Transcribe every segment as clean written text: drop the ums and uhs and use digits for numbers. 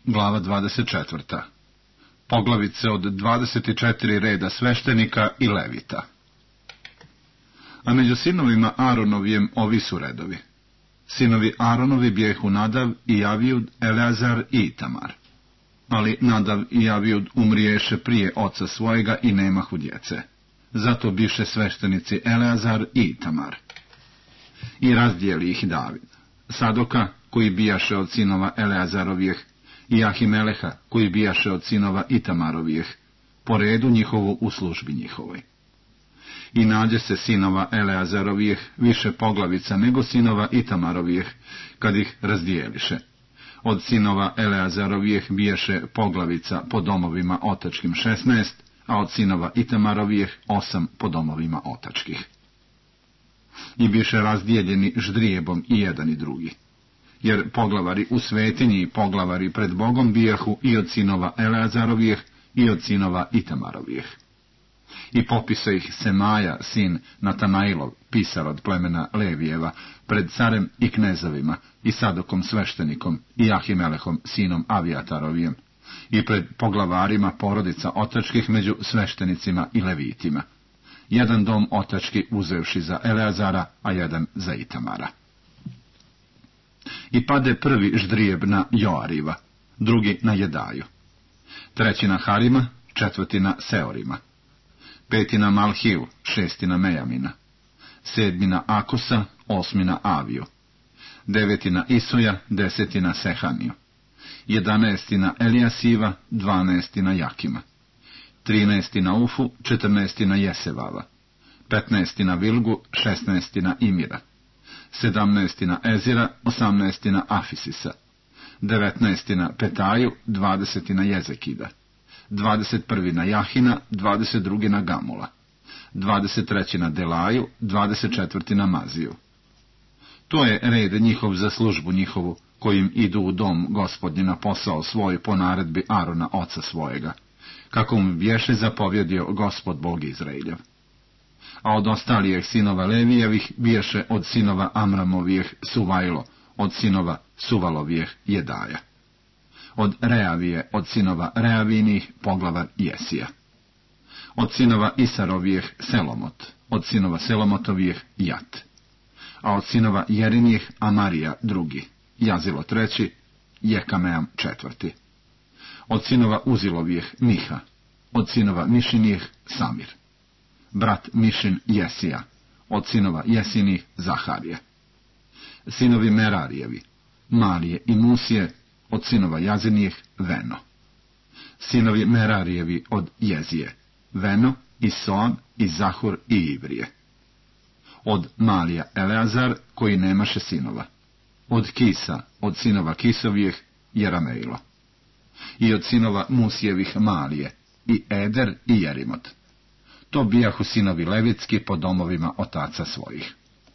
glava 24. Poglavice od 24 reda sveštenika i levita. A među sinovima Aaronovijem ovi su redovi. Sinovi Aaronovi bijehu Nadav i Javijud, Eleazar i Itamar. Ali Nadav i Javijud umriješe prije oca svojega i nemahu djece. Zato biše sveštenici Eleazar i Itamar. I razdijeli ih David. Sadoka, koji bijaše od sinova Eleazarovijeh, i Ahimeleha, koji bijaše od sinova Itamarovijeh, po redu njihovu u službi njihovoj. I nađe se sinova Eleazarovijeh više poglavica nego sinova Itamarovijeh, kad ih razdijeliše. Od sinova Eleazarovijeh bijaše poglavica po domovima otačkim 16, a od sinova Itamarovijeh 8 po domovima otačkih. I biše razdijeljeni ždrijebom i jedan i drugi. Jer poglavari u svetinji i poglavari pred Bogom bijahu i od sinova Eleazarovijeh i od sinova Itamarovijeh. I popisa ih Semaja, sin Natanailov, pisar od plemena Levijeva, pred carem i knezovima, i Sadokom sveštenikom, i Ahimelehom, sinom Avijatarovijem, i pred poglavarima porodica otačkih među sveštenicima i levitima. Jedan dom otački uzevši za Eleazara, a jedan za Itamara. I pade prvi ždrijeb na Joariva, drugi na Jedaju, treći na Harima, četvrti na Seorima, peti na Malhiju, šesti na Mejamina, sedmi na Akosa, osmi na Aviju, deveti na Isoja, deseti na Sehaniju, 11. na Elijasiva, 12. na Jakima, 13. na Ufu, 14. na Jesevava, 15. na Vilgu, 16. na Imira, 17. na Ezira, 18. na Afisisa, 19. na Petaju, 20. na Jezekida, 21. na Jahina, 22. na Gamula, 23. na Delaju, 24. na Maziju. To je red njihov za službu njihovu, kojim idu u dom Gospodnji na posao svoj po naredbi Arona oca svojega, kako mu bješe zapovjedio Gospod Bog Izraeljev. A od ostalijih sinova Levijevih biješe od sinova Amramovijeh Suvajlo, od sinova Suvalovijeh Jedaja. Od Reavije, od sinova Reavinih, poglavar Jesija. Od sinova Isarovijeh Selomot, od sinova Selomotovijeh Jat. A od sinova Jerinijeh Amarija drugi, Jazilo treći, Jekameam četvrti. Od sinova Uzilovijeh Miha, od sinova Mišinijeh Samir. Brat Mišin Jesija, od sinova Jesinih Zaharije. Sinovi Merarijevi, Marije i Musije, od sinova Jazinijeh Veno. Sinovi Merarijevi od Jezije, Veno i Soan i Zahur i Ivrije. Od Malija Eleazar, koji nemaše sinova. Od Kisa, od sinova Kisovijeh, Jeramejlo. I od sinova Musijevih Malije, i Eder i Jerimot. To bijahu sinovi levitski po domovima otaca svojih.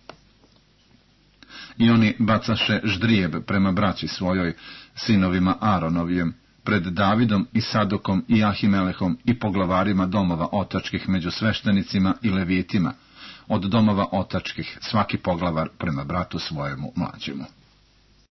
I oni bacaše ždrijeb prema braći svojoj, sinovima Aaronovijem, pred Davidom i Sadokom i Ahimelehom i poglavarima domova otačkih među sveštenicima i levitima, od domova otačkih svaki poglavar prema bratu svojemu mlađemu.